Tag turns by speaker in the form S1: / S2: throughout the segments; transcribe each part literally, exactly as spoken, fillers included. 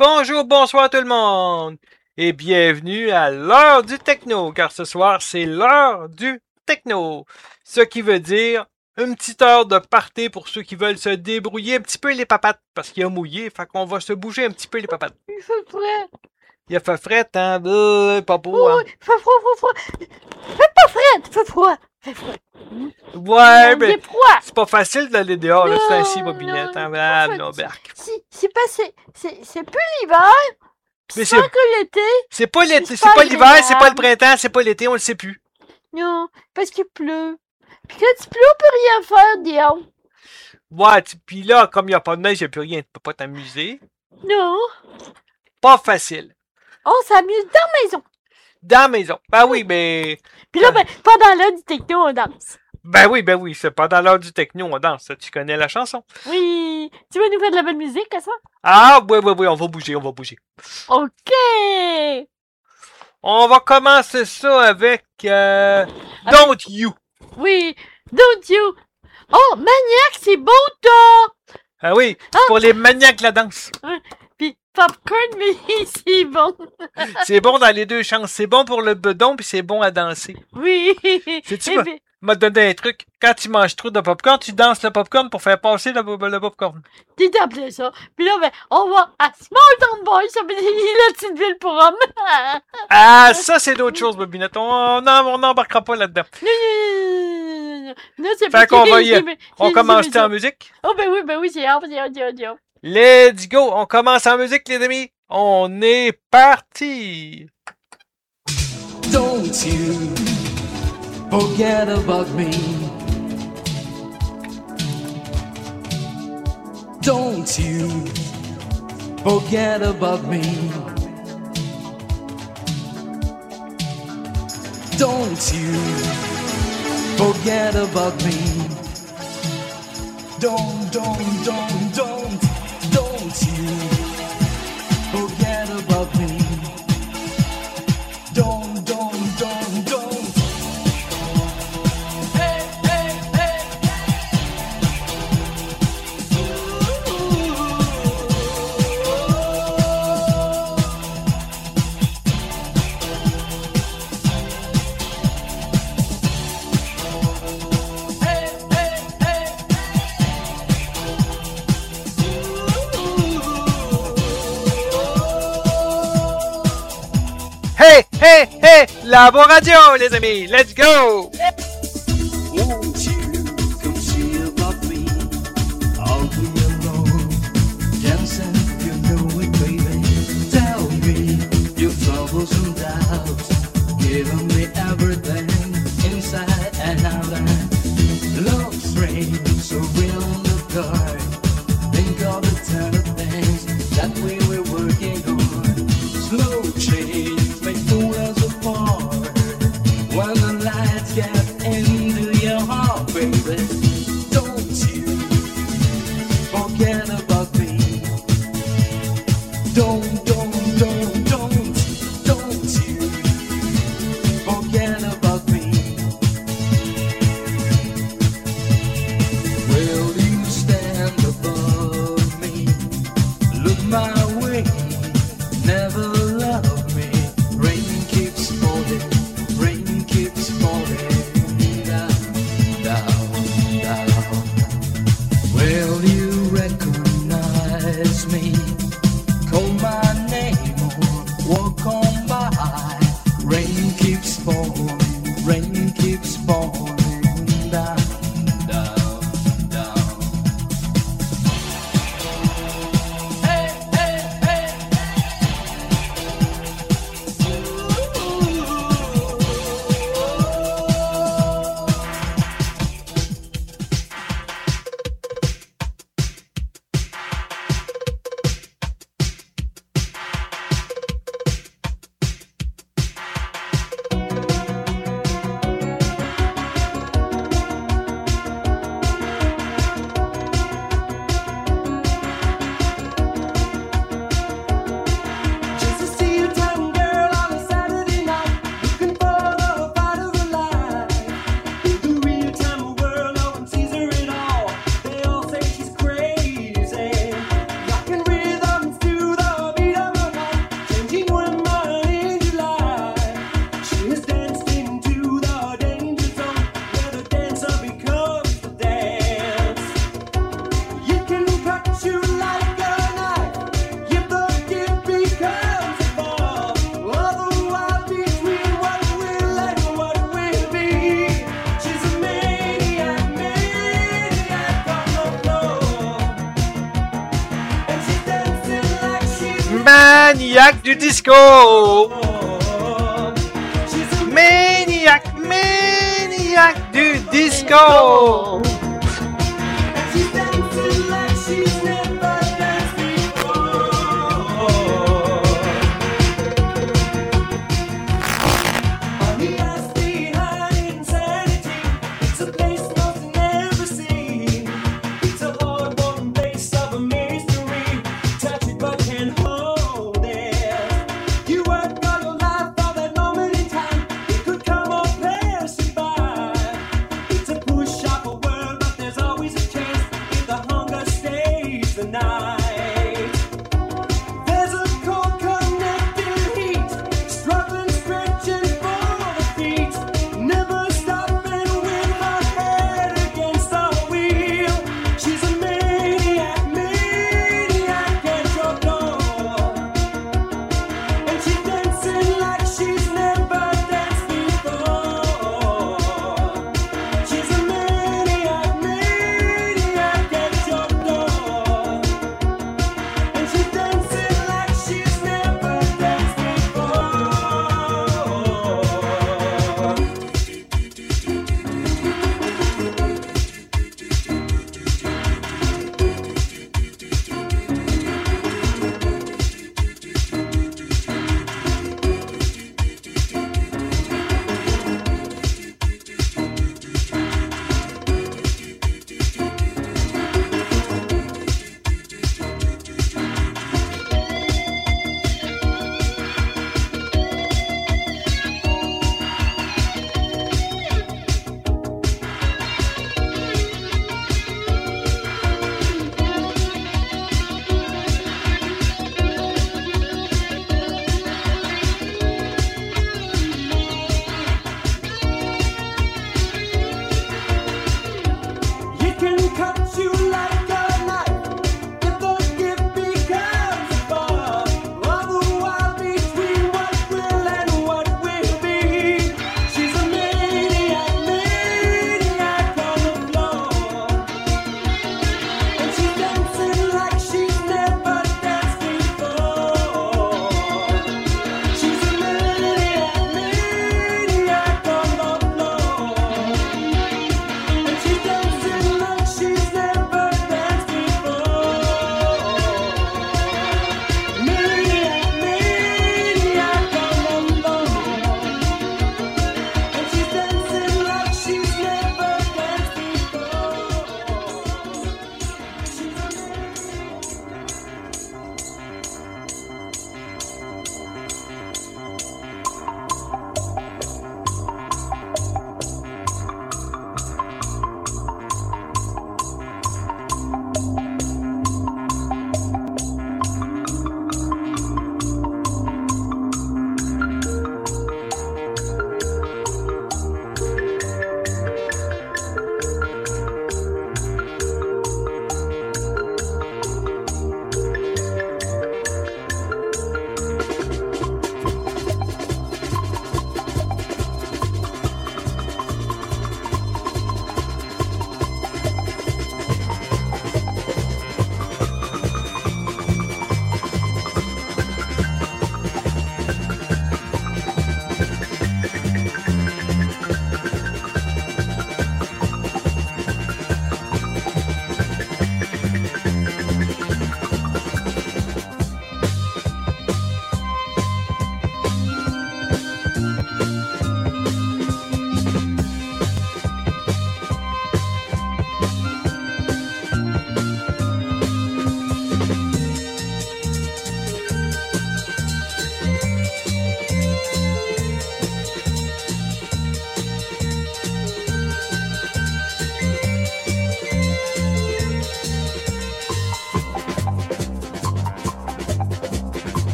S1: Bonjour, bonsoir tout le monde et bienvenue à l'heure du techno, car ce soir c'est l'heure du techno. Ce qui veut dire une petite heure de party pour ceux qui veulent se débrouiller un petit peu les papates, parce qu'il a mouillé, fait qu'on va se bouger un petit peu les papates.
S2: Il fait frais.
S1: Il a fait frais, hein, euh, pas beau, hein.
S2: Oui, il fait froid, froid, froid. Fais pas frais, il fait froid. Fait froid.
S1: Ouais,
S2: Il
S1: mais
S2: fait froid.
S1: c'est pas facile d'aller dehors, là, c'est
S2: Non,
S1: ainsi, bobinette,
S2: non,
S1: hein,
S2: en fait,
S1: non, berk.
S2: Si, c'est pas, c'est, c'est, c'est plus l'hiver.
S1: Mais
S2: C'est
S1: c'est-
S2: pas que l'été.
S1: C'est pas l'été,
S2: C'est
S1: c'est
S2: pas
S1: pas l'hiver, c'est pas le
S2: agréable.
S1: printemps, c'est pas l'été, on le sait plus.
S2: Non, parce qu'il pleut. Puis quand il pleut, on peut rien faire, Dion.
S1: Ouais, tu- pis là, comme il y a pas de neige, il y a plus rien, tu peux pas t'amuser.
S2: Non.
S1: Pas facile.
S2: On s'amuse dans la maison.
S1: Dans la maison. Ben oui, mais...
S2: Puis là, ben, pendant l'heure du techno, on danse.
S1: Ben oui, ben oui, c'est pendant l'heure du techno, on danse. Tu connais la chanson?
S2: Oui. Tu veux nous faire de la bonne musique, à ça?
S1: Ah, oui, oui, oui, on va bouger, on va bouger.
S2: OK.
S1: On va commencer ça avec... Euh,
S2: Avec-
S1: Don't You.
S2: Oui. Don't you. Oh, Maniac, c'est beau, toi.
S1: Ah oui, c'est
S2: Ah.
S1: pour les maniaques de la danse.
S2: Puis Popcorn, mais c'est bon.
S1: C'est bon dans les deux chances. C'est bon pour le bedon, puis c'est bon à danser.
S2: Oui.
S1: C'est-tu
S2: Eh
S1: ma-
S2: bien,
S1: m'a donné un truc. Quand tu manges trop de popcorn, tu danses le popcorn pour faire passer le, le popcorn.
S2: t'es appelé ça. Puis là, ben, on va à Small Town Boy, ça veut dire la petite ville pour hommes.
S1: Ah, ça, c'est d'autres choses, Bobinette. On n'embarquera pas là-dedans.
S2: Non, non, non, non, non, c'est
S1: Fait
S2: pas
S1: qu'on va
S2: c'est-
S1: y-
S2: c'est-
S1: On
S2: c'est-
S1: commence
S2: c'est-
S1: en musique?
S2: Oh, ben oui, ben oui, c'est hard, c'est hard, c'est hard, c'est hard.
S1: Let's go! On commence en musique, les amis. On est parti!
S3: Don't you forget about me. Don't you forget about me. Don't you forget about me. Don't, don't, don't, don't, don't you forget about me. Don't, don't, don't, don't. Hey, hey, hey. Hey, hey, hey.
S1: Hey, hey, hey! La bonne radio, les amis! Let's go!
S3: Won't you come see about me? I'll be alone, dancing, you know it, baby. Tell me your troubles and doubts, giving me everything inside and out. Love strange, so real in the dark. Think of the ton of things that we were working on. Slow change may fool us apart. When the lights get into your heart, baby, don't you forget about me. Don't, don't, don't, don't, don't you forget about me. Will you stand above me? Look my way, never love me. Rain keeps falling, rain keeps falling down, down, down. Will you recognize me? Call my name or walk on by. Rain keeps falling, rain keeps falling down, down, down. Hey, hey, hey.
S1: Maniaque du disco! Maniaque, maniaque du disco!
S3: Push up a world.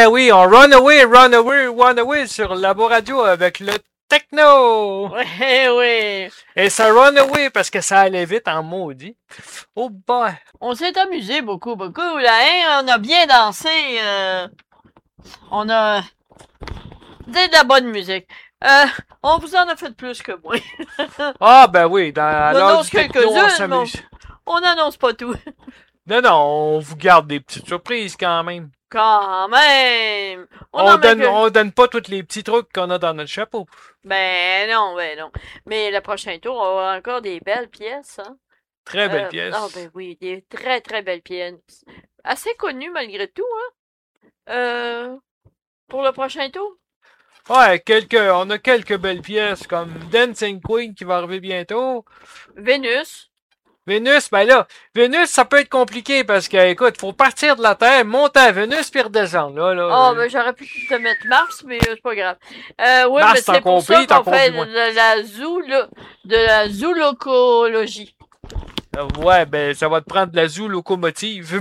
S1: Ben oui, on run away, run away, run away sur Labo Radio avec le techno.
S2: Oui, oui.
S1: Et ça run away parce que ça allait vite en maudit. Oh boy.
S2: On s'est amusé beaucoup, beaucoup, là, hein? On a bien dansé. euh, On a... de la bonne musique. Euh, on vous en a fait plus que moi.
S1: Ah ben oui, dans à
S2: Non,
S1: l'heure
S2: non,
S1: du
S2: c'est
S1: techno, on
S2: quelques-unes,
S1: s'amuse.
S2: On n'annonce pas tout.
S1: Non, non, on vous garde des petites surprises quand même.
S2: Quand même. On,
S1: On,
S2: en met
S1: donne,
S2: que-
S1: on donne pas tous les petits trucs qu'on a dans notre chapeau.
S2: Ben non, ben non. Mais le prochain tour, on aura encore des belles pièces, hein?
S1: Très belle
S2: Euh,
S1: pièce.
S2: Ah ben oui, des très très belles pièces. Assez connues malgré tout, hein? Euh, pour le prochain tour?
S1: Ouais, quelques, on a quelques belles pièces comme Dancing Queen qui va arriver bientôt.
S2: Vénus.
S1: Vénus, ben là, Vénus, ça peut être compliqué parce que, écoute, faut partir de la Terre, monter à Vénus puis redescendre. Là, là,
S2: Oh,
S1: euh,
S2: ben j'aurais pu te mettre Mars, mais euh, c'est pas grave. Euh, oui,
S1: Mars,
S2: mais
S1: c'est
S2: c'est pour
S1: encore
S2: ça
S1: pire, t'as
S2: qu'on fait
S1: encore
S2: de
S1: plus
S2: la zoola... de la zoolocologie.
S1: euh, ouais, ben, ça va te prendre de la zoo locomotive.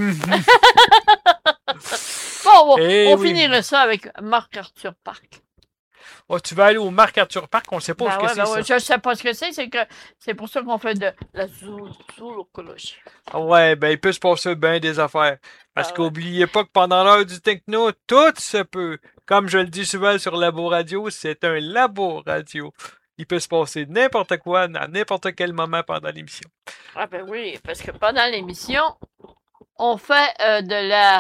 S2: Bon, on,
S1: Eh
S2: on
S1: oui.
S2: finirait ça avec Marc-Arthur Park.
S1: Oh, tu vas aller au Marc-Arthur Park, on sait pas
S2: Ben
S1: ce que
S2: ouais,
S1: c'est
S2: ben
S1: ça.
S2: ouais, je sais pas ce que c'est, c'est que c'est pour ça qu'on fait de la zoo- zoolocologie.
S1: Ouais, ben, il peut se passer bien des affaires. Parce
S2: Ah ouais.
S1: qu'oubliez pas que pendant l'heure du techno, tout se peut. Comme je le dis souvent sur Labo Radio, c'est un labo radio. Il peut se passer n'importe quoi à n'importe quel moment pendant l'émission.
S2: Ah ben oui, parce que pendant l'émission, on fait euh, de la...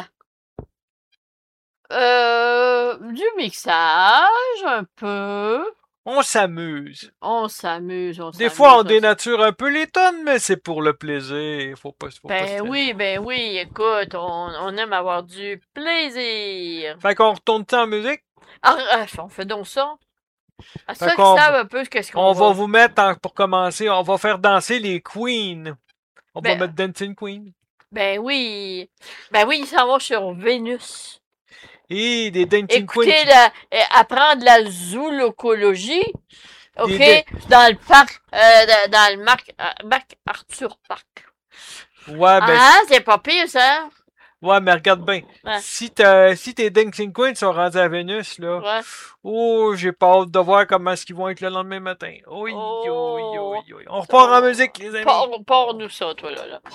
S2: Euh, du mixage, un peu.
S1: On s'amuse.
S2: On s'amuse, on
S1: Des
S2: s'amuse.
S1: fois, on
S2: on
S1: dénature un peu les tonnes, mais c'est pour le plaisir. Faut pas, faut pas se
S2: Ben
S1: traîner.
S2: oui, ben oui, écoute, on, on aime avoir du plaisir.
S1: Fait qu'on retourne ça en musique.
S2: Ah, ah, on fait donc ça. À
S1: Fait
S2: ceux qui
S1: qu'on-
S2: savent un peu qu'est-ce qu'on
S1: On va vous mettre, en- pour commencer, on va faire danser les queens. On va
S2: Ben-
S1: mettre Dancing Queen.
S2: Ben oui. Ben oui, ils s'en vont sur Vénus.
S1: Et des Dancing
S2: Écoutez,
S1: Queens.
S2: la, euh, apprendre la zoolocologie, OK,
S1: Des-
S2: dans le parc, euh, dans dans le Marc, euh, Marc Arthur Park.
S1: Ouais, ben,
S2: Ah, c'est pas pire, ça?
S1: ouais, mais regarde bien.
S2: Ouais.
S1: Si, t'as- si tes Dancing Queens sont rendus à Vénus, là,
S2: Ouais.
S1: oh, j'ai pas hâte de voir comment est-ce qu'ils vont être le lendemain matin. Oui,
S2: Oh.
S1: oui, oui, oui. On repart en musique, les amis.
S2: Pars- Pars-nous ça, toi, là. là.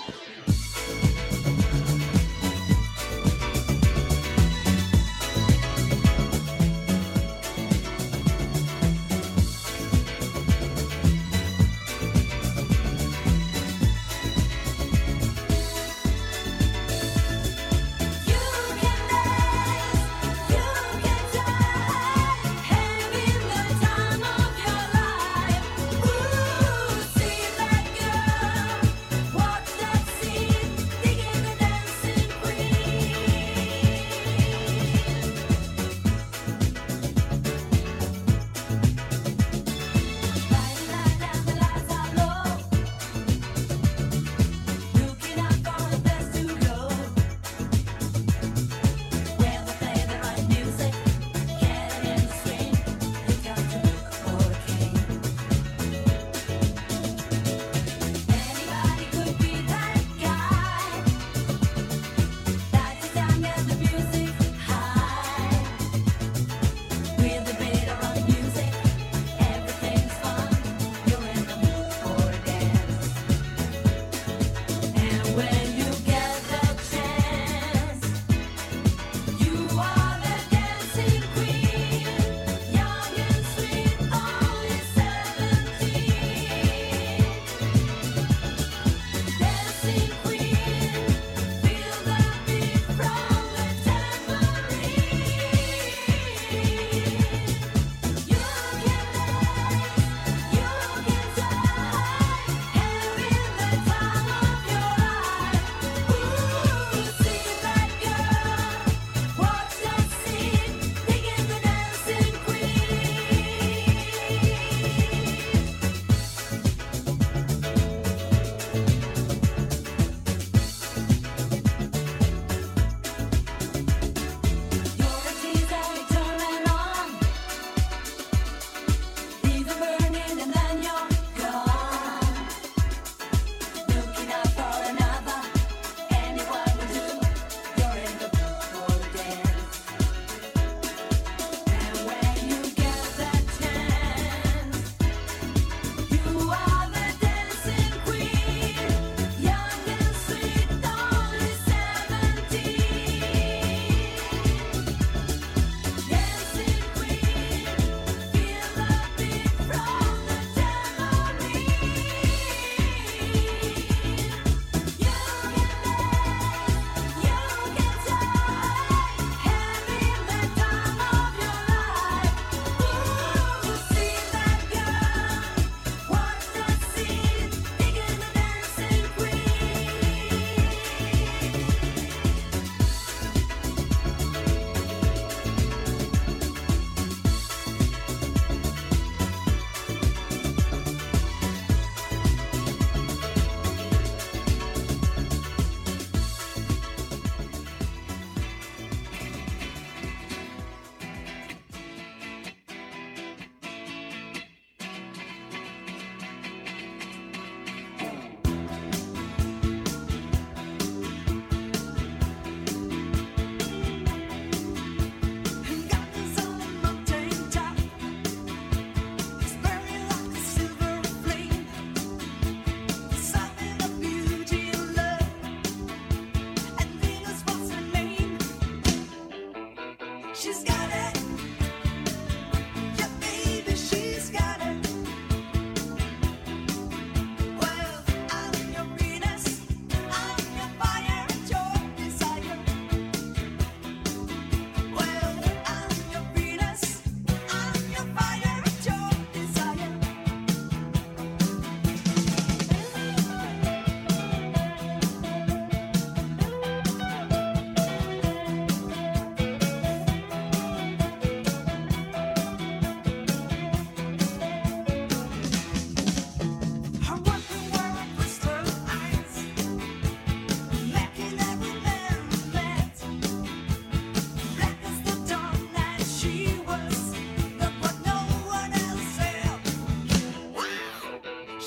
S4: You can dance, you can die, having the time of your life. Ooh, see that girl, watch that scene.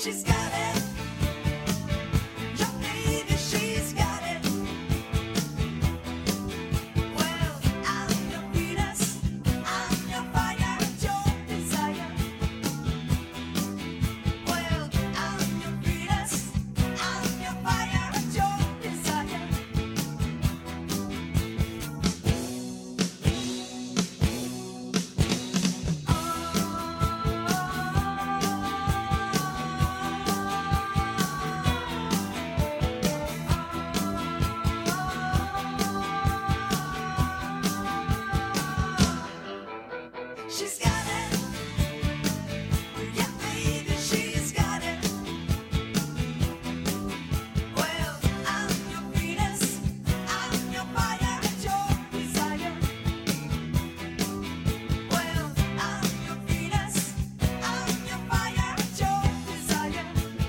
S4: She's got it. Your baby, she's got it. Well, I'm your Venus, I'm your fire, your desire. Well, I'm your Venus, I'm your fire, your desire. She's got it. Yeah, baby, she's got it. Well, I'm your Venus, I'm your fire, your desire. Well, I'm your Venus, I'm your fire, your desire.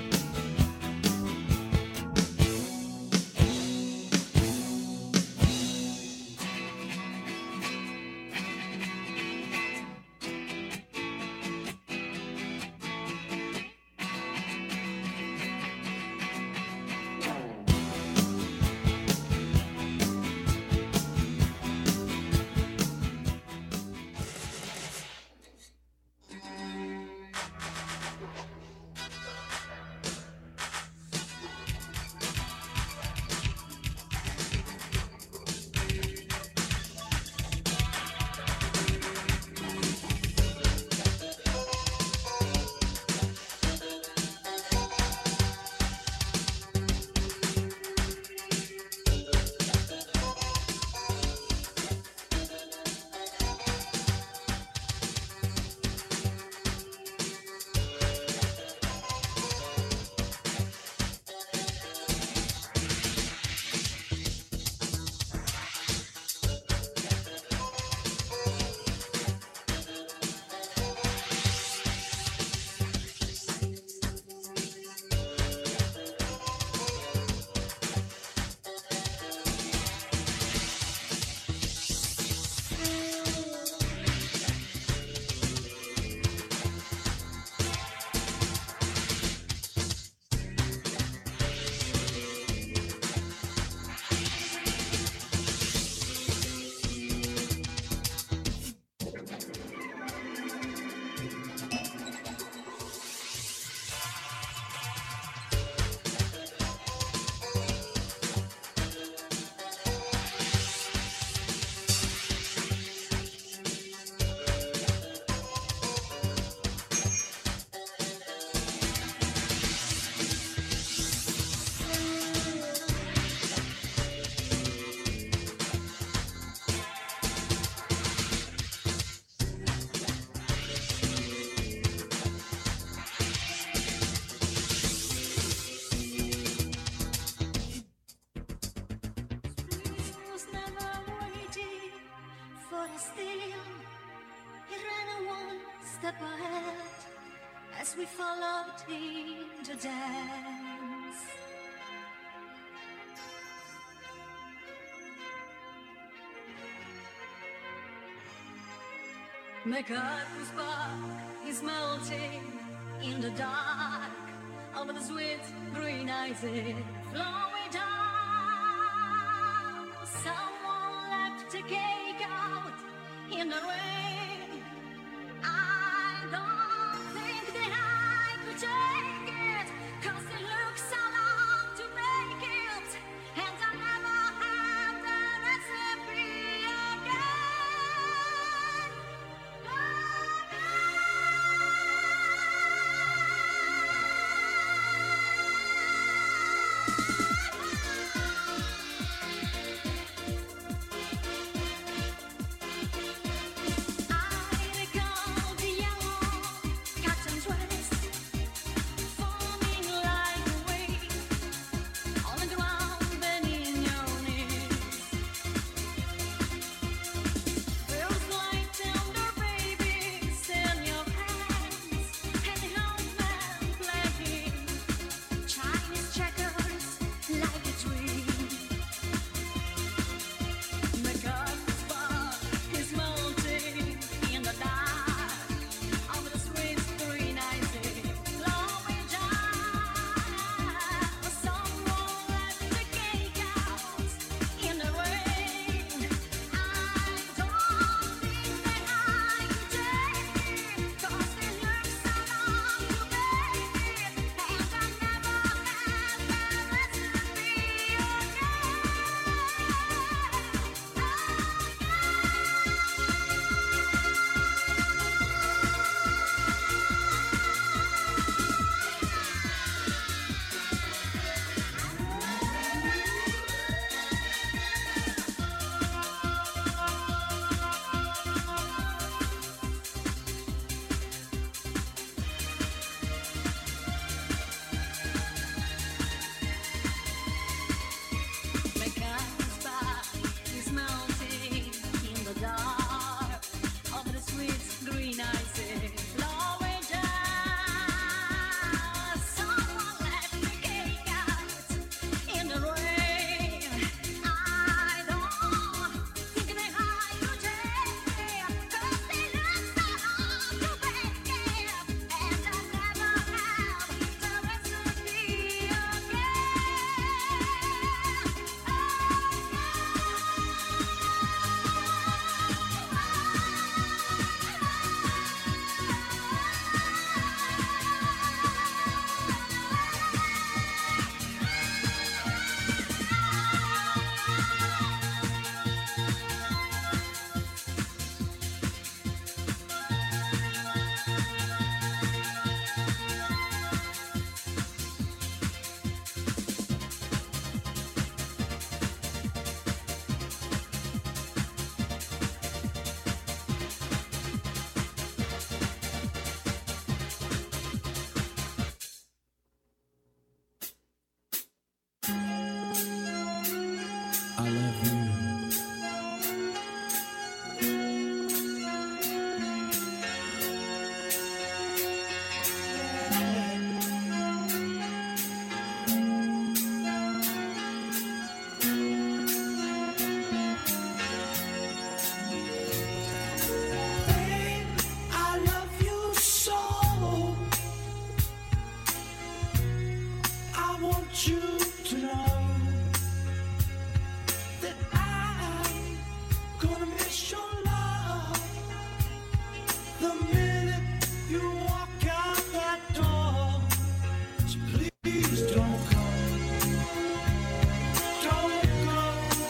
S5: Was never waiting for the steal. He ran one step ahead as we followed him to dance. My curtains spark is melting in the dark over the sweet green eyes flowing down. Someone left a cake out in the rain. I don't think that I could take it, 'cause it looks so long to make it, and I never had the recipe again. I
S3: love you. Babe, I love you so. I want you to know that I'm gonna miss your love the minute you walk out that door. So please don't go, don't go,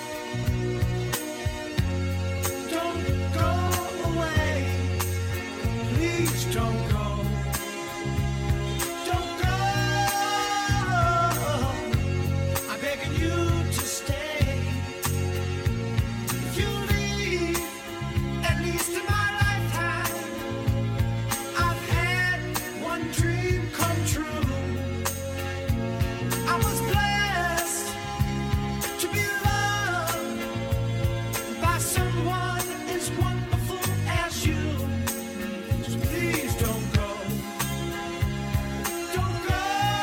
S3: don't go away. Please don't go. Don't go. I'm begging you to stay. If you leave, at least in my lifetime, I've had one dream come true. I was blessed to be loved by someone as wonderful as you. So please don't go. Don't go.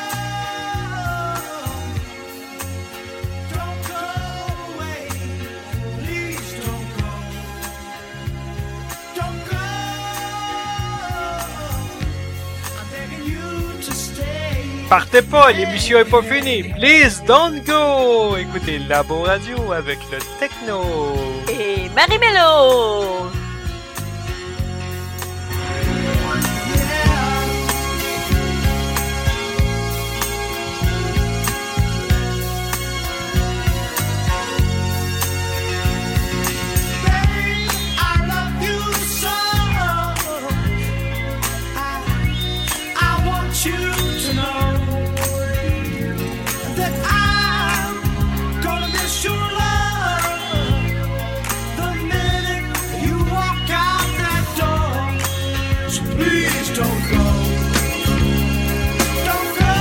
S3: Don't go away. Please don't go. Don't go. I'm begging you to stay.
S1: Partez pas, l'émission est pas finie. Please don't go. Écoutez Labo Radio avec le techno.
S2: Et Marie-Mélo!
S3: Babe, I love you so. I, I want you to know that I'm gonna miss your love the minute you walk out that door. So please don't go. Don't go.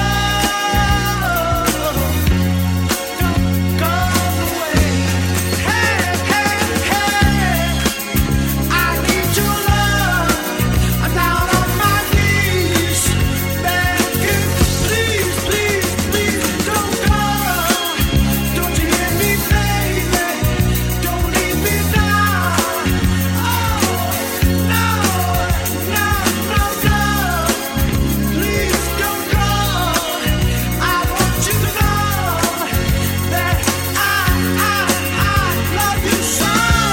S3: Don't go away. Hey, hey, hey. I need your love. I'm down on my knees, begging, please, please, please don't go. Don't you hear me, baby? Don't leave me now. Oh, no, no, no, no. Please don't go. I want you to know that I, I, I love you so.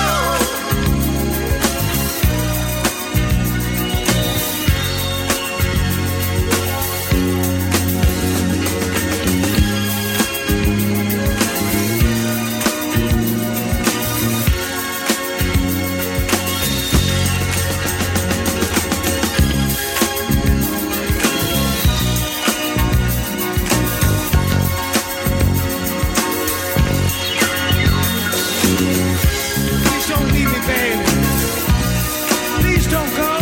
S3: Please don't leave me, baby. Please don't go.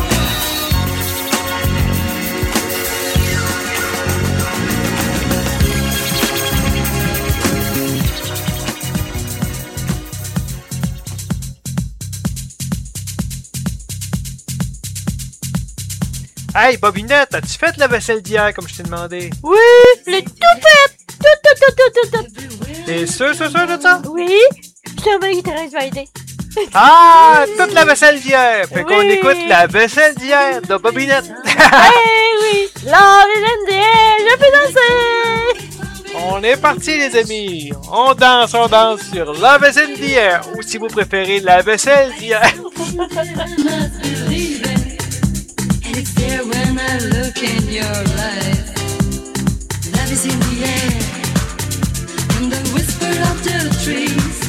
S1: Hey, Bobinette, as-tu fait la vaisselle d'hier comme je t'ai demandé?
S2: Oui, le tout fait! Tout, tout, tout, tout, tout, tout.
S1: T'es sûr, sûr, sûr de ça?
S2: Oui, sûrement Thérèse va aider.
S1: Ah, toute la vaisselle d'hier! Fait qu'on
S2: Oui.
S1: écoute la vaisselle d'hier de Bobinette.
S2: Eh oui, love is in the air, je peux danser!
S1: On est parti, les amis. On danse, on danse sur la vaisselle d'hier. Ou si vous préférez, la vaisselle d'hier.
S4: must believe it, and it's there when I look in your eyes. Love is in the air, and the whisper of the trees.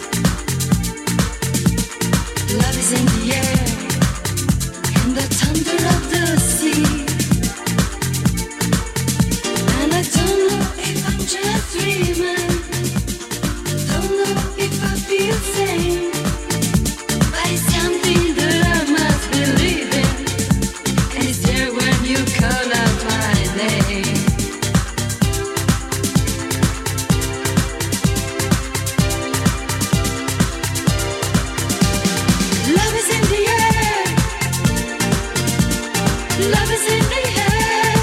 S4: Love is in the air, and the thunder of the sea. And I don't know if I'm just dreaming, don't know if I feel sane. But it's something that I must believe in, and it's there when you call out my name. Love is in the air.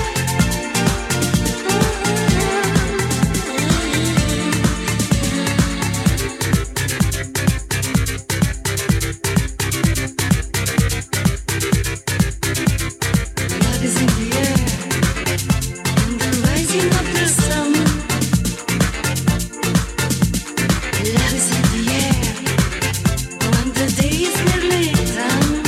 S4: Love is in the air. In the rising of the sun. Love is in the air. When the day is nearly done.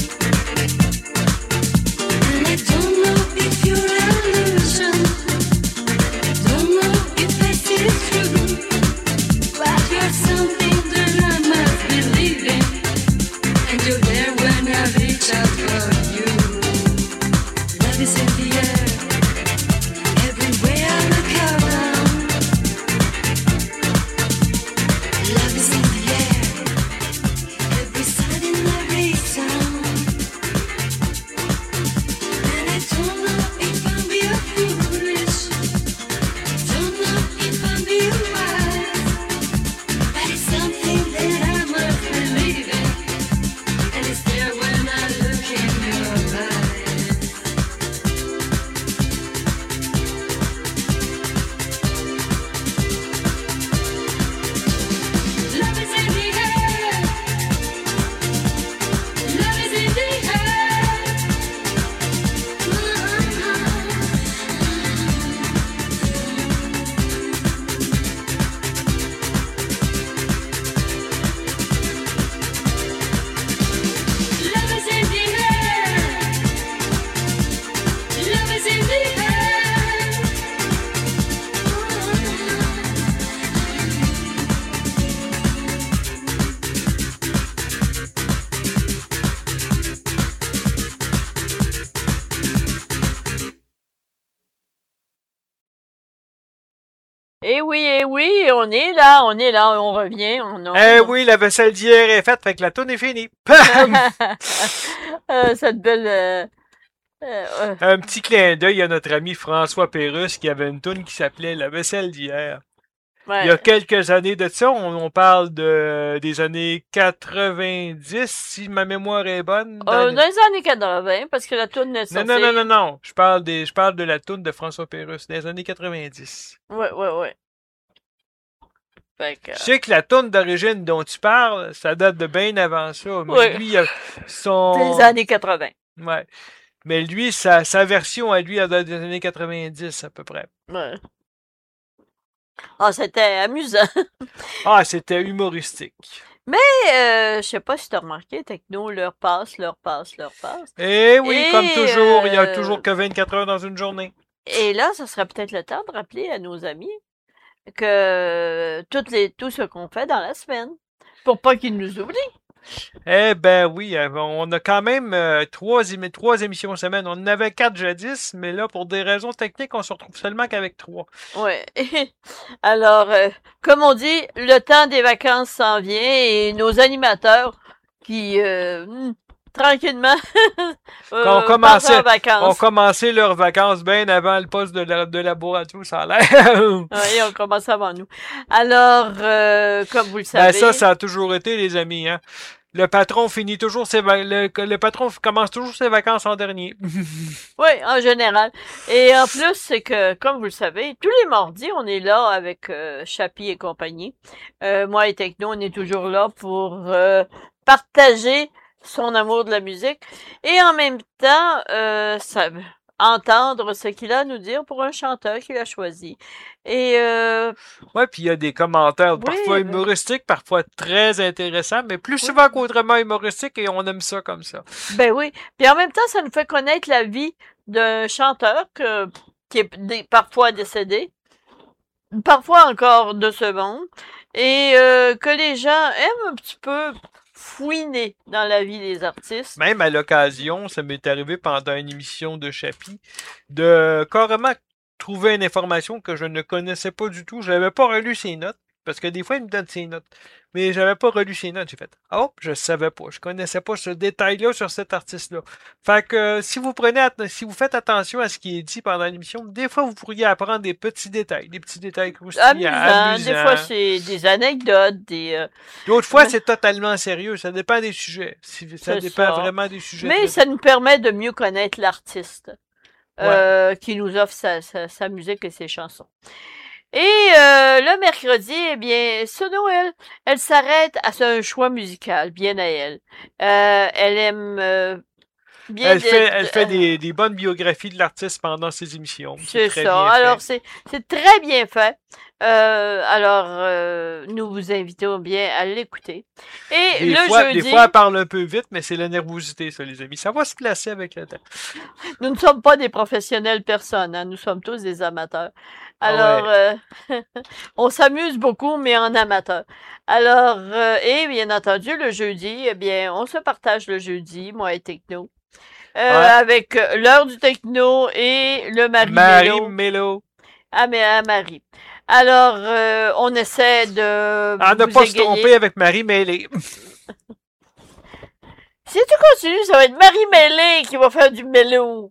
S4: And I don't know if you're an illusion. Don't know if this is true. But you're something that I must believe in. And you're there when I reach out for you. Love is in the air. Everywhere I look around. Love is in the air. Every side and every sound. And I don't know if I'm being foolish. Don't know if I'm being wise. But it's something that I must believe in. And it's there when I look in your eyes. Love is in the air. Love is in the air. Love is in the air. Love is in the air.
S2: Eh oui, eh oui, on est là, on est là, on revient, on a...
S1: Eh oui, la vaisselle d'hier est faite, fait que la toune est finie. Pam!
S2: Euh, cette belle... euh, euh, euh,
S1: Un petit clin d'œil à notre ami François Pérusse qui avait une toune qui s'appelait La vaisselle d'hier.
S2: ouais.
S1: Il y a quelques années de ça, on, on parle de des années quatre-vingt-dix, si ma mémoire est bonne. dans
S2: Euh,
S1: les-
S2: dans les années quatre-vingts, parce que la tourne est
S1: Non,
S2: sortie...
S1: non, non, non, non. Je parle des, je parle de la toune de François Pérusse des années quatre-vingt-dix.
S2: Ouais, ouais, ouais. Fait que...
S1: Je sais que la toune d'origine dont tu parles, ça date de bien avant ça. Mais
S2: Ouais.
S1: lui, il a son.
S2: Des années quatre-vingts.
S1: Ouais. Mais lui, sa, sa version à lui, elle date des années quatre-vingt-dix à peu près.
S2: Ouais. Ah, c'était amusant.
S1: Ah, c'était humoristique.
S2: Et, euh, je sais pas si t'as remarqué, Techno, leur passe, leur passe, leur passe.
S1: Eh oui,
S2: Et,
S1: comme toujours, il y a
S2: euh,
S1: toujours que vingt-quatre heures dans une journée.
S2: Et là, ça serait peut-être le temps de rappeler à nos amis que toutes les, tout ce qu'on fait dans la semaine, pour pas qu'ils nous oublient.
S1: Eh ben oui, euh, on a quand même euh, trois, émi- trois émissions semaine. On en avait quatre jadis, mais là, pour des raisons techniques, on se retrouve seulement qu'avec trois.
S2: Ouais. Alors, euh, comme on dit, le temps des vacances s'en vient et nos animateurs qui, euh, hmm, tranquillement, euh,
S1: Qu'on commençait-
S2: partent en vacances.
S1: On commençait leurs vacances bien avant le poste de, la, de laboratoire, ça a l'air.
S2: Oui, on commence avant nous. Alors, euh, comme vous le savez...
S1: Ben ça, ça a toujours été, les amis. Hein. Le patron finit toujours ses va- le, le patron commence toujours ses vacances en dernier.
S2: Oui, en général. Et en plus, c'est que, comme vous le savez, tous les mardis, on est là avec euh, Chapi et compagnie. Euh, moi et Techno, on est toujours là pour euh, partager son amour de la musique et en même temps, euh, ça, entendre ce qu'il a à nous dire pour un chanteur qu'il a choisi. Et euh,
S1: Ouais, puis il y a des commentaires
S2: Oui,
S1: parfois
S2: ben-
S1: humoristiques, parfois très intéressants, mais plus
S2: Oui.
S1: souvent qu'autrement humoristiques, et on aime ça comme ça.
S2: ben oui. Puis en même temps, ça nous fait connaître la vie d'un chanteur que, qui est dé- parfois décédé, parfois encore de ce monde, et euh, que les gens aiment un petit peu fouiner dans la vie des artistes.
S1: Même à l'occasion, ça m'est arrivé pendant une émission de Chapi, de carrément trouver une information que je ne connaissais pas du tout. Je n'avais pas relu ses notes. parce que des fois, il me donne ses notes. Mais j'avais pas relu ses notes. J'ai fait, oh, je savais pas. Je connaissais pas ce détail-là sur cet artiste-là. Fait que euh, si vous prenez, atten- si vous faites attention à ce qui est dit pendant l'émission, des fois, vous pourriez apprendre des petits détails, des petits détails croustillants,
S2: Amusant. Des fois,
S1: amusants.
S2: c'est des anecdotes, des... euh,
S1: D'autres fois,
S2: mais
S1: c'est totalement sérieux. Ça dépend des sujets. Si- Ça
S2: c'est
S1: dépend
S2: ça.
S1: vraiment des sujets
S2: Mais
S1: traités.
S2: ça nous permet de mieux connaître l'artiste
S1: Ouais.
S2: euh, qui nous offre sa, sa, sa musique et ses chansons. Et euh, le mercredi, eh bien, Sono, elle, elle s'arrête à un choix musical, bien à elle. Euh, elle aime euh, bien
S1: Elle fait,
S2: de-
S1: elle
S2: de-
S1: fait des, des bonnes biographies de l'artiste pendant ses émissions. C'est
S2: C'est
S1: très
S2: ça.
S1: bien
S2: Alors,
S1: fait.
S2: c'est c'est très bien fait. Euh, alors, euh, nous vous invitons bien à l'écouter. Et
S1: Des
S2: le
S1: fois, des
S2: jeudi,
S1: fois, elle parle un peu vite, mais c'est la nervosité, ça, les amis. Ça va se placer avec le temps.
S2: nous ne sommes pas des professionnelles personnes, hein, nous sommes tous des amateurs.
S1: Ah
S2: Alors,
S1: ouais.
S2: euh, on s'amuse beaucoup, mais en amateur. Alors, euh, et bien entendu, le jeudi, eh bien, on se partage le jeudi, moi et Techno, euh,
S1: Ouais.
S2: avec euh, l'heure du techno et le
S1: Marie
S2: Marie-Mélo
S1: Mélo.
S2: à, Ma- à Marie. Alors, euh, on essaie de
S1: À ne
S2: vous
S1: pas se
S2: égayer.
S1: tromper avec Marie Mêlée.
S2: Si tu continues, ça va être Marie-Mêlée qui va faire du mélo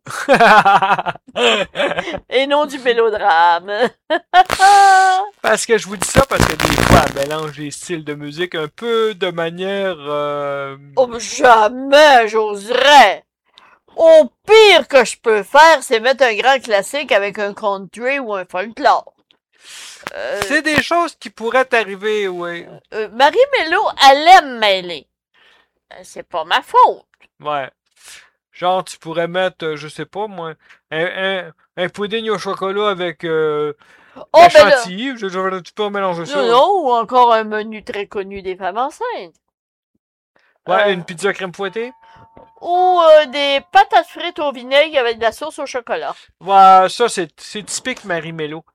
S2: et non du mélodrame.
S1: Parce que je vous dis ça parce que des fois, elle mélange les styles de musique un peu de manière... euh,
S2: Oh, jamais j'oserais. Au pire que je peux faire, c'est mettre un grand classique avec un country ou un folklore. Euh,
S1: C'est des choses qui pourraient arriver, oui.
S2: euh, Marie-Mélo, elle aime mêler. Euh, C'est pas ma faute.
S1: Ouais. Genre, tu pourrais mettre, euh, je sais pas, moi, un, un, un pudding au chocolat avec euh,
S2: Oh,
S1: la
S2: ben là,
S1: chantilly. Je, je- tu peux mélanger ça.
S2: non, non, ou encore un menu très connu des femmes enceintes.
S1: Ouais,
S2: Euh,
S1: une pizza crème fouettée.
S2: ou euh, des patates frites au vinaigre avec de la sauce au chocolat.
S1: Ouais, ça, c'est c'est typique Marie-Mélo.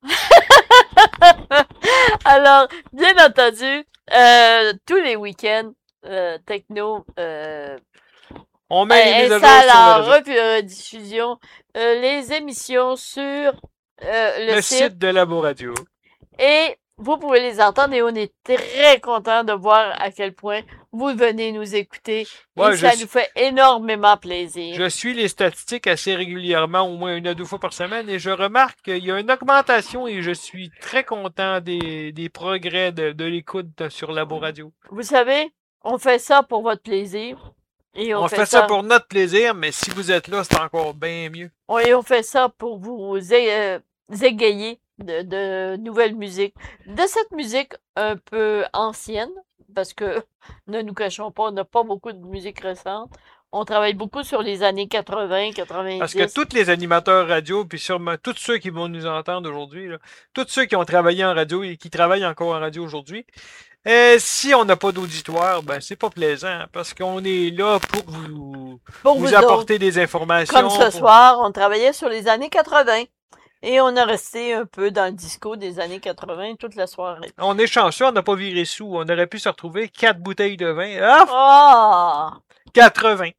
S2: Alors, bien entendu, euh, tous les week-ends, euh, Techno euh,
S1: On met les mises à jour
S2: installe
S1: sur
S2: en
S1: le, réseau.
S2: rediffusion euh, les émissions sur euh, le,
S1: Le
S2: site.
S1: site de Labo Radio.
S2: Et vous pouvez les entendre et on est très content de voir à quel point vous venez nous écouter.
S1: Ouais,
S2: et
S1: je
S2: ça
S1: suis-
S2: nous fait énormément plaisir.
S1: Je suis les statistiques assez régulièrement, au moins une à deux fois par semaine, et je remarque qu'il y a une augmentation et je suis très content des, des progrès de, de l'écoute sur Labo Radio.
S2: Vous savez, on fait ça pour votre plaisir. Et on,
S1: On, fait ça pour notre plaisir, mais si vous êtes là, c'est encore bien mieux.
S2: on, et on fait ça pour vous é- euh, égayer de, de nouvelles musiques. De cette musique un peu ancienne, parce que ne nous cachons pas, on n'a pas beaucoup de musique récente. On travaille beaucoup sur les années quatre-vingts, quatre-vingt-dix.
S1: Parce que tous les animateurs radio, puis sûrement tous ceux qui vont nous entendre aujourd'hui, là, tous ceux qui ont travaillé en radio et qui travaillent encore en radio aujourd'hui, euh, si on n'a pas d'auditoire, ben c'est pas plaisant, parce qu'on est là pour vous,
S2: pour
S1: vous
S2: vous autres,
S1: apporter des informations.
S2: comme ce
S1: pour-
S2: soir, on travaillait sur les années quatre-vingts. Et on a resté un peu dans le disco des années quatre-vingts toute la soirée.
S1: On est chanceux, on n'a pas viré sous. On aurait pu se retrouver quatre bouteilles de vin. Ah!
S2: Ah!
S1: quatre-vingts.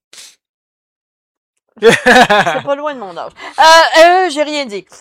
S2: C'est pas loin de mon âge. Euh, euh, j'ai rien dit.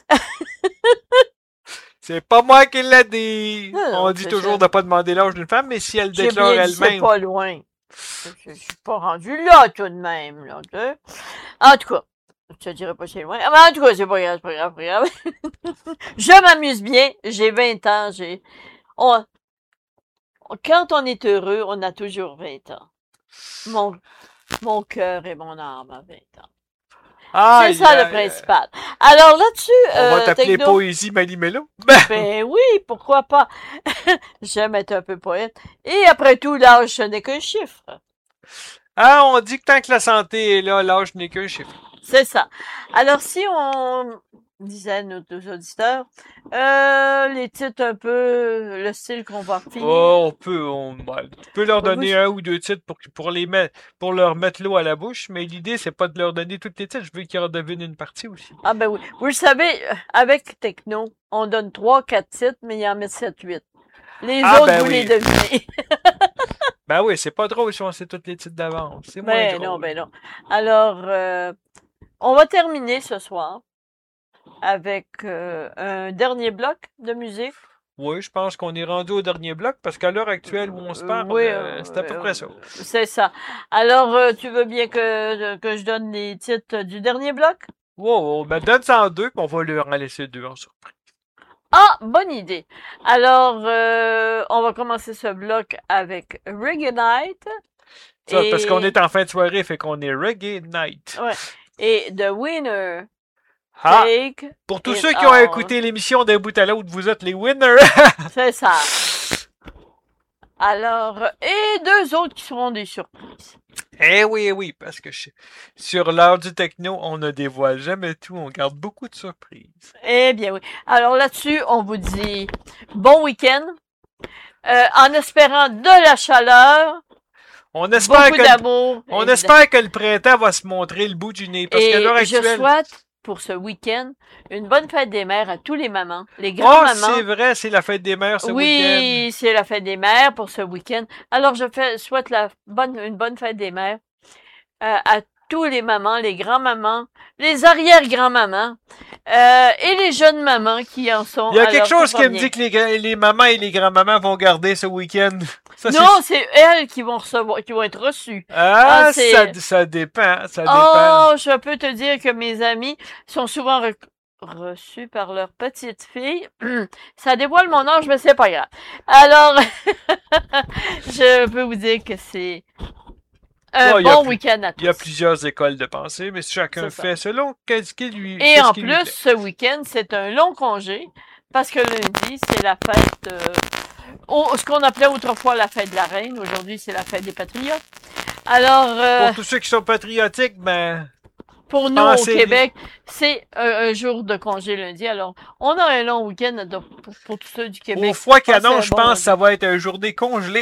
S1: C'est pas moi qui l'ai dit.
S2: Non, non,
S1: On dit
S2: c'est
S1: toujours
S2: ça.
S1: de pas demander l'âge d'une femme, mais si elle
S2: J'ai
S1: déclare
S2: bien dit, c'est
S1: elle-même.
S2: pas loin. Je, je suis pas rendu là, tout de même, là, tu sais. En tout cas, je te dirais pas c'est loin. Ah, mais en tout cas, c'est pas grave, c'est pas grave, c'est pas grave. Je m'amuse bien. J'ai vingt ans, j'ai, on, quand on est heureux, on a toujours vingt ans. Mon, mon cœur et mon âme à vingt ans.
S1: Aïe,
S2: C'est ça
S1: aïe,
S2: le
S1: aïe.
S2: principal. Alors là-dessus,
S1: On va
S2: euh,
S1: t'appeler
S2: Techno,
S1: Poésie Malimelo. Ben,
S2: ben oui, pourquoi pas. J'aime être un peu poète. Et après tout, l'âge, ce n'est qu'un chiffre.
S1: ah, on dit que tant que la santé est là, l'âge n'est qu'un chiffre.
S2: C'est ça. Alors, si on disait à nos nos auditeurs, euh, les titres un peu, le style qu'on va finir.
S1: Oh, on peut, on, ouais, tu peux leur
S2: Bah,
S1: donner
S2: vous-
S1: un ou deux titres pour, pour les mettre, pour leur mettre l'eau à la bouche, mais l'idée, c'est pas de leur donner toutes les titres, je veux qu'ils en devinent une partie aussi.
S2: Ah ben oui. Vous le savez, euh, avec Techno, on donne trois, quatre titres, mais il en met sept, huit. Les
S1: Ah,
S2: autres,
S1: ben
S2: vous
S1: oui.
S2: les devinez.
S1: Ben oui, c'est pas drôle si on sait toutes les titres d'avance. C'est moins
S2: Ben
S1: drôle.
S2: non, ben non. Alors, euh, on va terminer ce soir avec euh, un dernier bloc de musique.
S1: Oui, je pense qu'on est rendu au dernier bloc parce qu'à l'heure actuelle où on se parle,
S2: Oui,
S1: euh, c'est à peu
S2: euh,
S1: près ça.
S2: C'est ça. Alors, euh, tu veux bien que, que je donne les titres du dernier bloc?
S1: Wow, ben donne ça en deux, puis on va leur en laisser deux en surprise.
S2: Ah, bonne idée. Alors, euh, on va commencer ce bloc avec Reggae Night.
S1: Ça,
S2: et...
S1: parce qu'on est en fin de soirée, fait qu'on est Reggae Night.
S2: Ouais. Et The Winner.
S1: Ah!
S2: Take
S1: Pour tous
S2: it
S1: ceux qui ont
S2: all.
S1: écouté l'émission d'un bout à l'autre, vous êtes les winners!
S2: C'est ça. Alors, et deux autres qui seront des surprises.
S1: Eh oui, eh oui, parce que je- sur l'heure du techno, on ne dévoile jamais tout, on garde beaucoup de surprises.
S2: Eh bien oui. Alors là-dessus, on vous dit bon week-end. Euh, en espérant de la chaleur,
S1: On espère
S2: beaucoup
S1: que,
S2: d'amour.
S1: on
S2: évidemment.
S1: espère que le printemps va se montrer le bout du nez, parce qu'à l'heure
S2: Et je
S1: actuelle...
S2: souhaite pour ce week-end une bonne fête des mères à tous les mamans, les
S1: Oh,
S2: grands-mamans.
S1: c'est vrai, c'est la fête des mères ce week-end.
S2: Oui, c'est la fête des mères pour ce week-end. Alors, je fais, souhaite la bonne, une bonne fête des mères euh, à tous les mamans, les grands-mamans, les arrière-grands-mamans euh, et les jeunes mamans qui en sont.
S1: Il y a
S2: à
S1: quelque
S2: leur
S1: chose qui me
S2: premier.
S1: dit que les, gra- les mamans et les grands-mamans vont garder ce week-end. Ça, c'est-
S2: Non, c'est elles qui vont recevoir, qui vont être reçues.
S1: Ah,
S2: Ah, c'est-
S1: ça, ça dépend, ça dépend.
S2: Oh, je peux te dire que mes amis sont souvent re- reçus par leur petite fille. Ça dévoile mon âge, mais c'est pas grave. Alors, je peux vous dire que c'est un
S1: Ouais, il y a
S2: bon
S1: plus-
S2: week-end à tous.
S1: Il y a plusieurs écoles de pensée, mais chacun
S2: C'est ça.
S1: fait selon qu'est-ce qui lui
S2: Et
S1: qu'est-ce
S2: en
S1: qui lui
S2: plus,
S1: plaît.
S2: ce week-end, c'est un long congé parce que lundi, c'est la fête, euh, au- ce qu'on appelait autrefois la fête de la reine. Aujourd'hui, c'est la fête des patriotes. Alors, euh,
S1: Pour tous ceux qui sont patriotiques, ben,
S2: pour nous, au
S1: pensez-y.
S2: Québec, c'est un, un jour de congé lundi. Alors, on a un long week-end donc, pour, pour tous ceux du Québec.
S1: au froid
S2: Passez
S1: canon,
S2: un
S1: je
S2: bon
S1: pense
S2: lundi.
S1: que ça va être une journée congelée.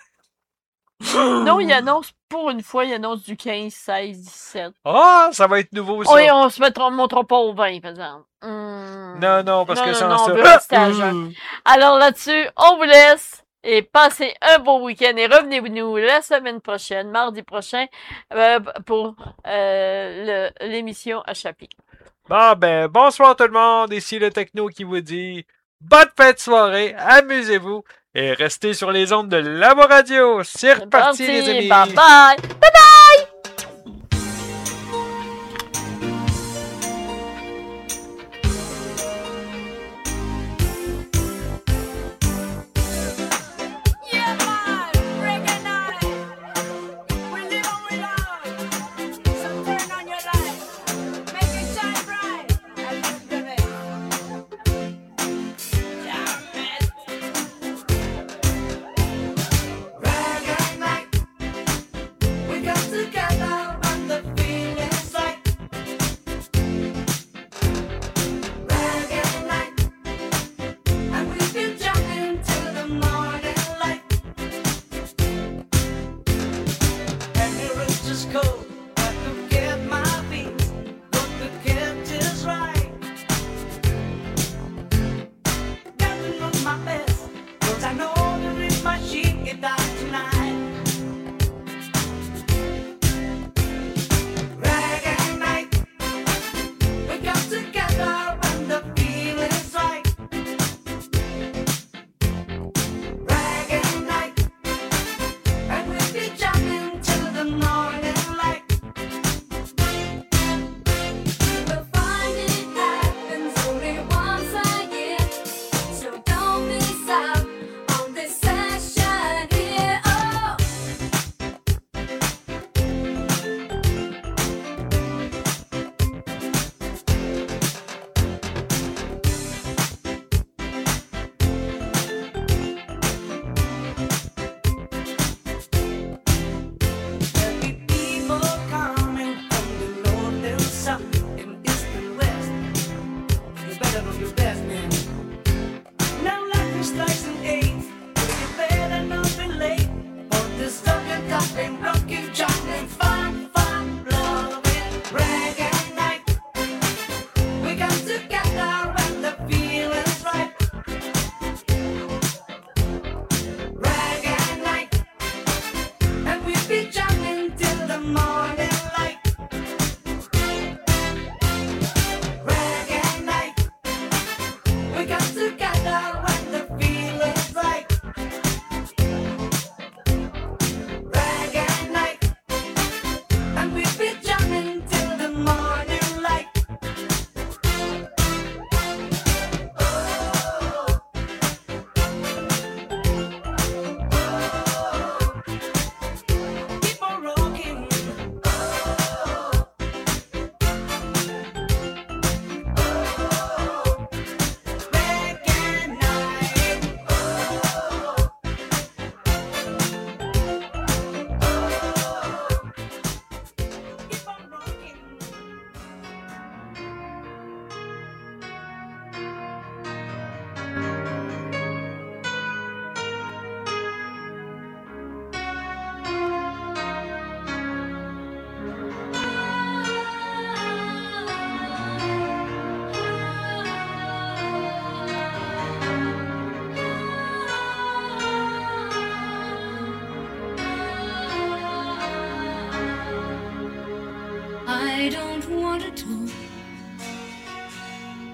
S2: Non, il annonce, pour une fois, il annonce du quinze, seize, dix-sept.
S1: Ah, ça va être nouveau, ça.
S2: Oui, on se mettra, montera pas au vingt, par exemple. Hmm.
S1: Non, non, parce
S2: Non,
S1: que
S2: non,
S1: sans
S2: non, on
S1: ça...
S2: veut rester à jeun. Alors là-dessus, on vous laisse et passez un bon week-end et revenez-nous la semaine prochaine, mardi prochain, euh, pour euh, le- l'émission à Chapi.
S1: Bon, ben, bonsoir tout le monde, ici le Techno qui vous dit bonne fête de soirée, amusez-vous et restez sur les ondes de Labo Radio. C'est reparti, les amis.
S2: Bye bye!
S5: Yeah, man, reggae night. We live and we learn. So turn on your light, make it shine bright, and live the rest. Jam it. Reggae night. We got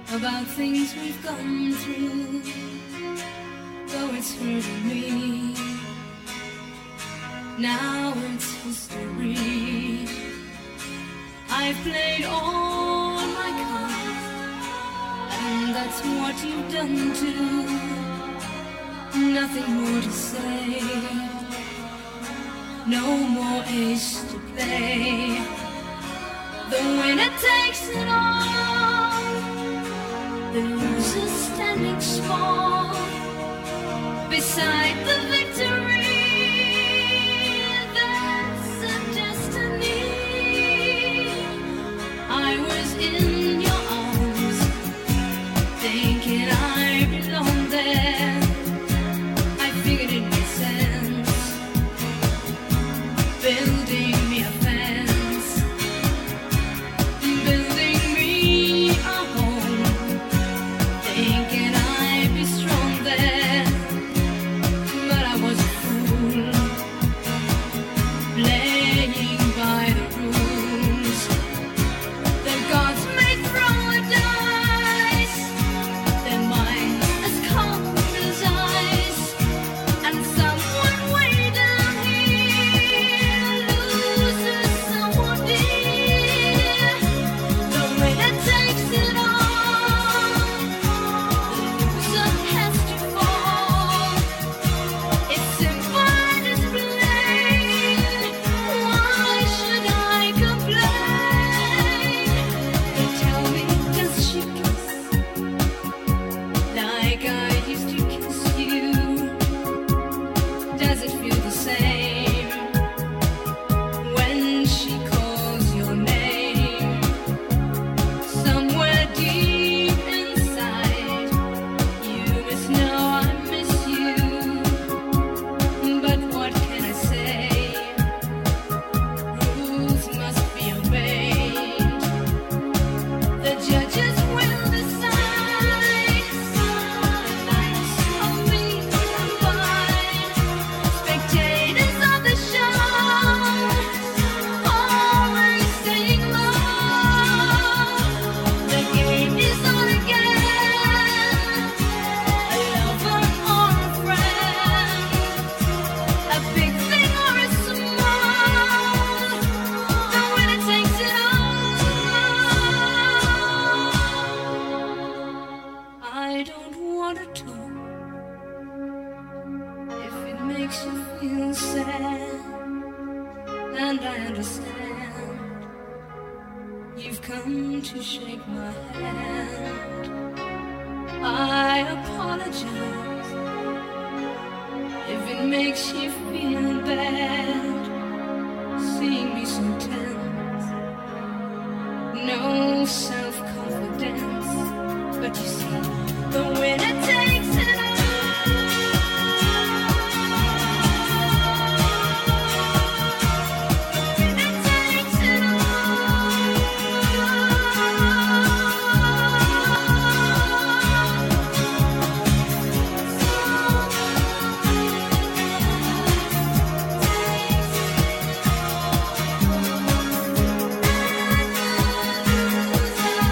S4: about things we've gone through, though it's hurting me. Now it's history. I've played all my cards, and that's what you've done too. Nothing more to say, no more ace to play. The winner takes it all, the loser standing small beside the victory. That's a destiny. I was in your arms, thinking I belonged there. I figured it made sense, building me a fence, building me a home, thinking I'd be strong there. But I was a fool, playing by the rules. The gods may throw a dice, their minds as cold as ice, and someone way down here loses someone dear. The winner takes it all, the loser has to fall. It's simple and it's plain. Why should I complain? They tell me, does she kiss like I used to kiss you? Does it feel the same when she calls your name? Somewhere deep inside, you must know I miss you. But what can I say? Rules must be obeyed. The judges will decide. The lights of me combine. Spectators of the show, always staying low. The game is on again. A lover or a friend, a big thing or a small, the winner takes it all. I don't want to talk if it makes you feel sad, and I understand you've come to shake my hand. I apologize if it makes you feel bad, seeing me so tense, no self-confidence. But you see, the winner takes it all. The winner takes it all.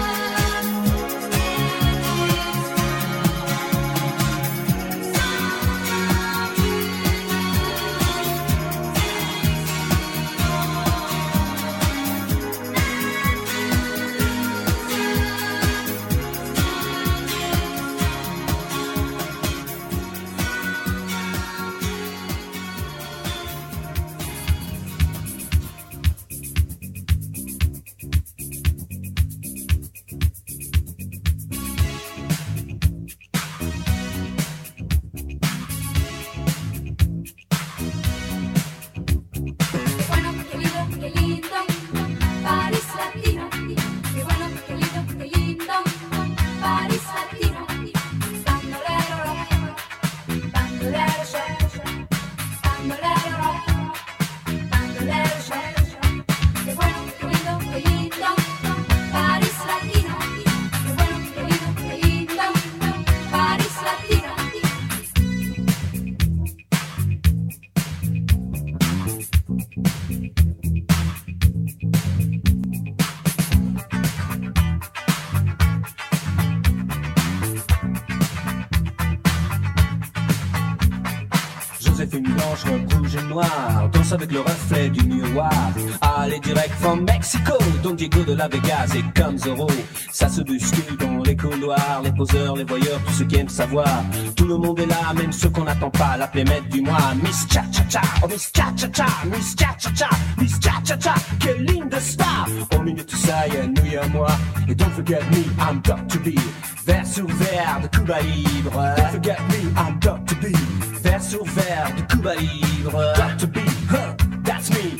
S3: Joséphine blanche, rouge et noire, danse avec le reflet du miroir. Allez direct from Mexico, Don Diego de la Vegas et comme Zorro, ça se bouscule dans les couloirs, les poseurs, les voyeurs, tous ceux qui aiment savoir. Tout le monde est là, même ceux qu'on n'attend pas, l'appelée maître du mois. Miss Cha Cha Cha, oh Miss Cha Cha Cha, Miss Cha Cha Cha, Miss Cha Cha Cha, quelle ligne de star. Au milieu de tout ça, y'a nous, y'a moi, et don't forget me, I'm Doctor B. Vers sur verre de Cuba Libre. Don't forget me, I'm Doctor B. Vers sur verre de Cuba Libre. Doctor B, huh, that's me.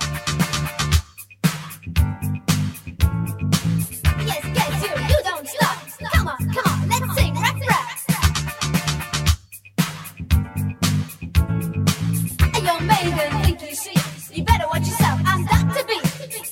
S5: Yes, get you, you don't stop. Come on, come on, let's sing, rap, rap. And your maiden English, you better watch yourself. I'm Doctor B.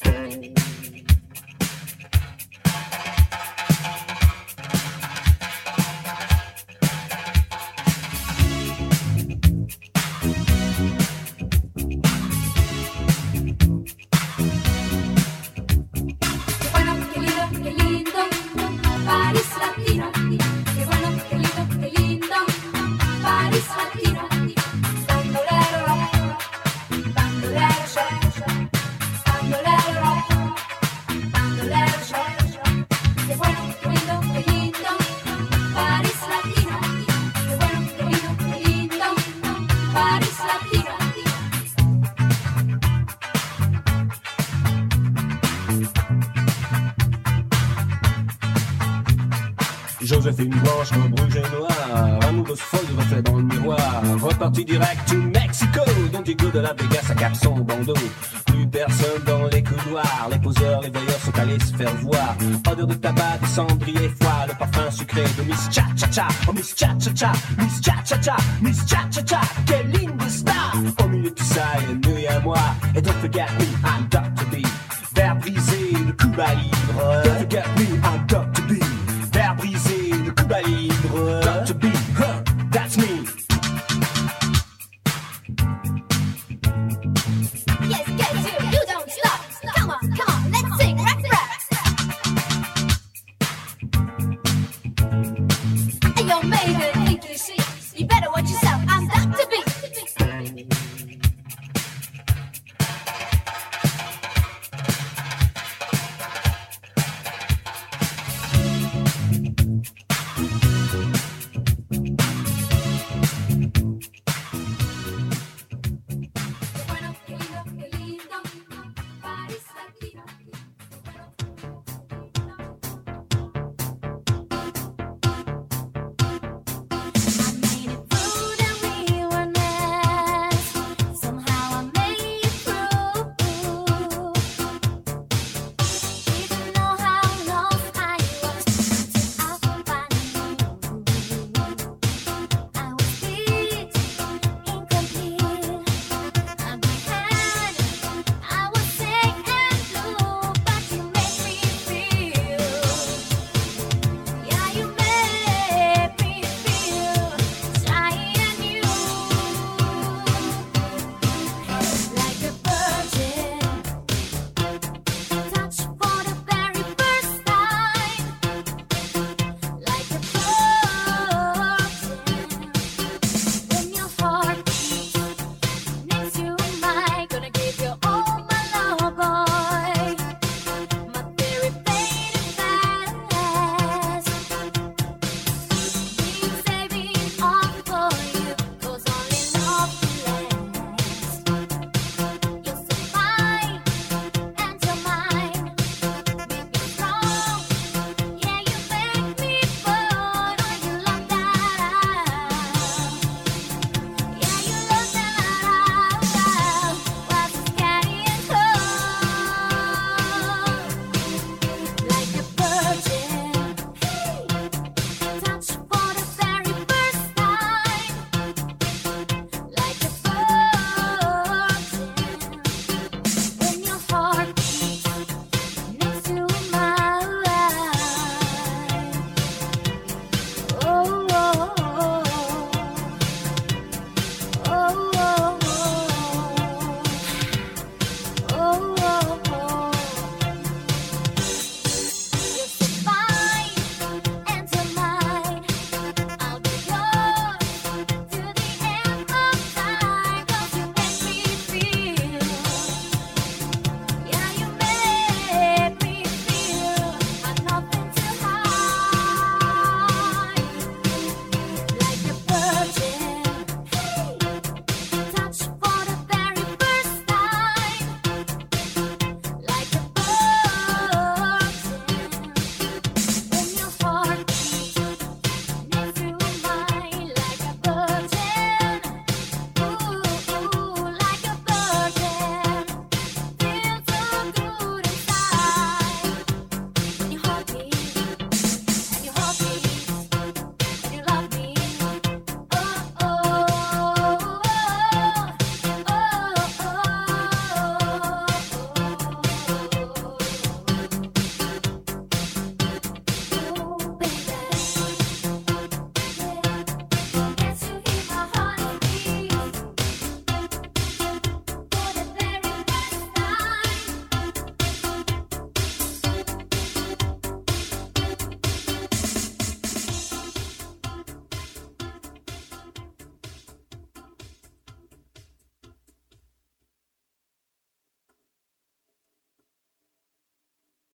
S3: Joséphine blanche, robe rouge et noire, amoureuse folle de reflet dans le miroir. Reparti direct to Mexico, Don Diego de la Vegas à cap son bandeau. Plus personne dans les couloirs, les poseurs, les voyeurs sont allés se faire voir. Odeur de tabac, de cendrier froid, le parfum sucré de Miss Cha Cha Cha, oh Miss Cha Cha Cha, Miss Cha Cha Cha, Miss Cha Cha Cha, quelle ligne de star. Au milieu de tout ça, y'a nous et moi, et don't forget me, I'm Doctor B. Verre brisé de Cuba Libre. Don't forget me, I'm Doctor B. Verre brisé de Cuba Libre. Doctor B, huh, that's me.
S5: Yes, get you, you don't stop. Come on, come on, let's sing, rap, rap. And your maiden English,